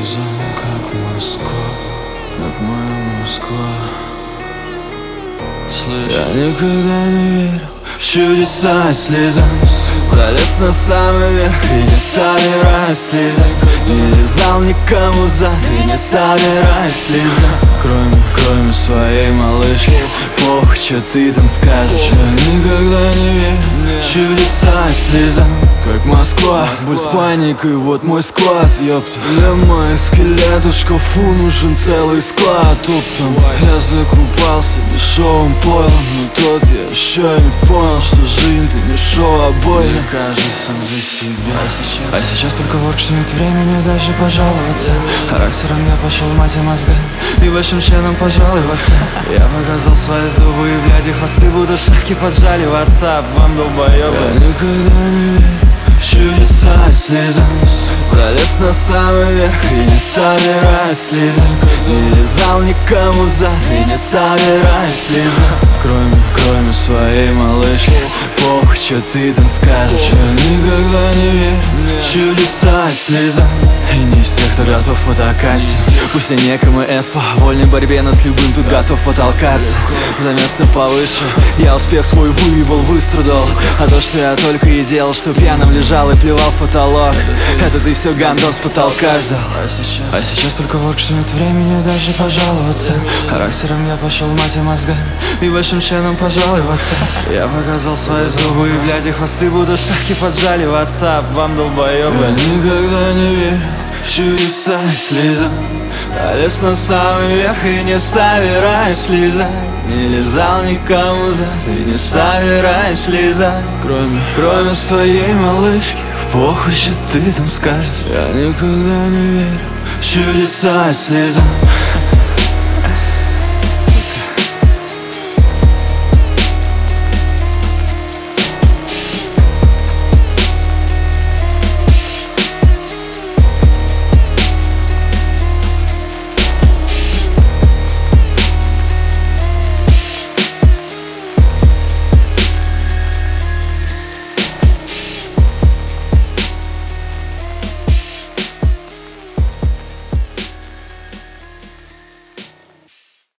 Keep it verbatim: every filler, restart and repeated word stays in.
слезам, как Москва, как моя Москва. Слышь, я никогда не верил в чудеса и слезам. Залез на самый верх и не собираюсь слезать. Не лизал никому зад и не собираюсь слезать. Кроме, кроме своей малышки, похуй, что ты там скажешь. Я никогда не верил в чудеса и слезам, как Москва. Боль с паникой, вот мой склад, ёпта. Для моих скелетов в шкафу нужен целый склад оптом. Я закупался дешевым пойлом, но тот я еще не понял, что жизнь ты не шоу, а больно. Мне каждый сам за себя сейчас. А сейчас только ворк, что нет времени даже пожаловаться. Характером я пошел мать и мозгами и большим членом пожаловаться. Я показал свои зубы и, блядь, и хвосты буду шапки поджаливаться. Вам, долбоёбы, я никогда не верю в чудеса и слезам. Залез на самый верх и не собираюсь слезать. Не лизал никому зад и не собираюсь слезать. Кроме, кроме своей малышки, похуй, что ты там скажешь. Я никогда не верю в чудеса и слезам. И не из тех, кто готов потакать. Пусть я некому эс по вольной борьбе, но с любым тут готов потолкаться. За место повыше я успех свой выебал, выстрадал. А то, что я только и делал, что пьяным лежал и плевал в потолок, это ты все гандон с потолка взял. А сейчас, а сейчас только ворк, что нет времени даже пожаловаться. Характером я пошел мать и мозгами и большим членом пожаловаться. Я показал свои зубы и, блядь, и хвосты буду шапки поджаливаться. Вам, долбоёбы, я никогда не верю в чудеса и слезам. Залез на самый верх и не собираюсь слезать. Не лизал никому зад и не собираюсь слезать. Кроме, кроме своей малышки, похуй, что ты там скажешь. Я никогда не верю в чудеса и слезам.